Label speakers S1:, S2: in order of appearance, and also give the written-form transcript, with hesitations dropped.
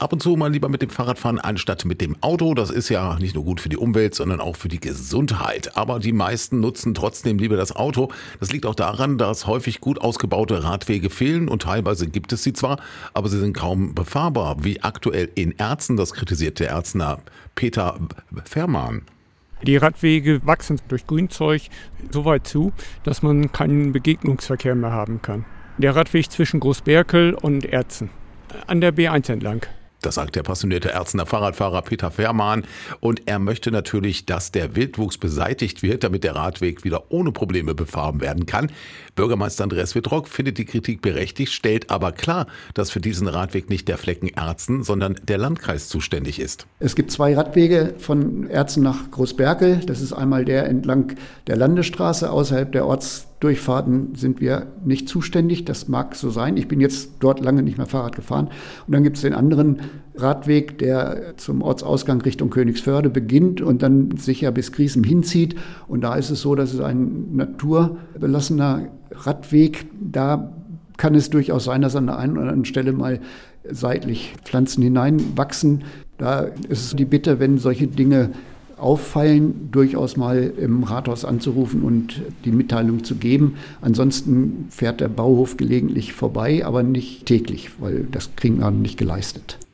S1: ab und zu mal lieber mit dem Fahrrad fahren anstatt mit dem Auto. Das ist ja nicht nur gut für die Umwelt, sondern auch für die Gesundheit. Aber die meisten nutzen trotzdem lieber das Auto. Das liegt auch daran, dass häufig gut ausgebaute Radwege fehlen und teilweise gibt es sie zwar, aber sie sind kaum befahrbar, wie aktuell in Erzen. Das kritisiert der Erzner Peter Fährmann.
S2: Die Radwege wachsen durch Grünzeug so weit zu, dass man keinen Begegnungsverkehr mehr haben kann. Der Radweg zwischen Großberkel und Erzen, an der B1 entlang.
S1: Das sagt der passionierte Erzener Fahrradfahrer Peter Fährmann. Und er möchte natürlich, dass der Wildwuchs beseitigt wird, damit der Radweg wieder ohne Probleme befahren werden kann. Bürgermeister Andreas Wittrock findet die Kritik berechtigt, stellt aber klar, dass für diesen Radweg nicht der Flecken Erzen, sondern der Landkreis zuständig ist.
S3: Es gibt 2 Radwege von Erzen nach Großberkel. Das ist einmal der entlang der Landesstraße. Außerhalb der Ortsdurchfahrten sind wir nicht zuständig. Das mag so sein. Ich bin jetzt dort lange nicht mehr Fahrrad gefahren. Und dann gibt es den anderen Radweg, der zum Ortsausgang Richtung Königsförde beginnt und dann sicher bis Griesem hinzieht. Und da ist es so, dass es ein naturbelassener Radweg, da kann es durchaus sein, dass an der einen oder anderen Stelle mal seitlich Pflanzen hineinwachsen. Da ist es die Bitte, wenn solche Dinge auffallen, durchaus mal im Rathaus anzurufen und die Mitteilung zu geben. Ansonsten fährt der Bauhof gelegentlich vorbei, aber nicht täglich, weil das kriegen wir nicht geleistet.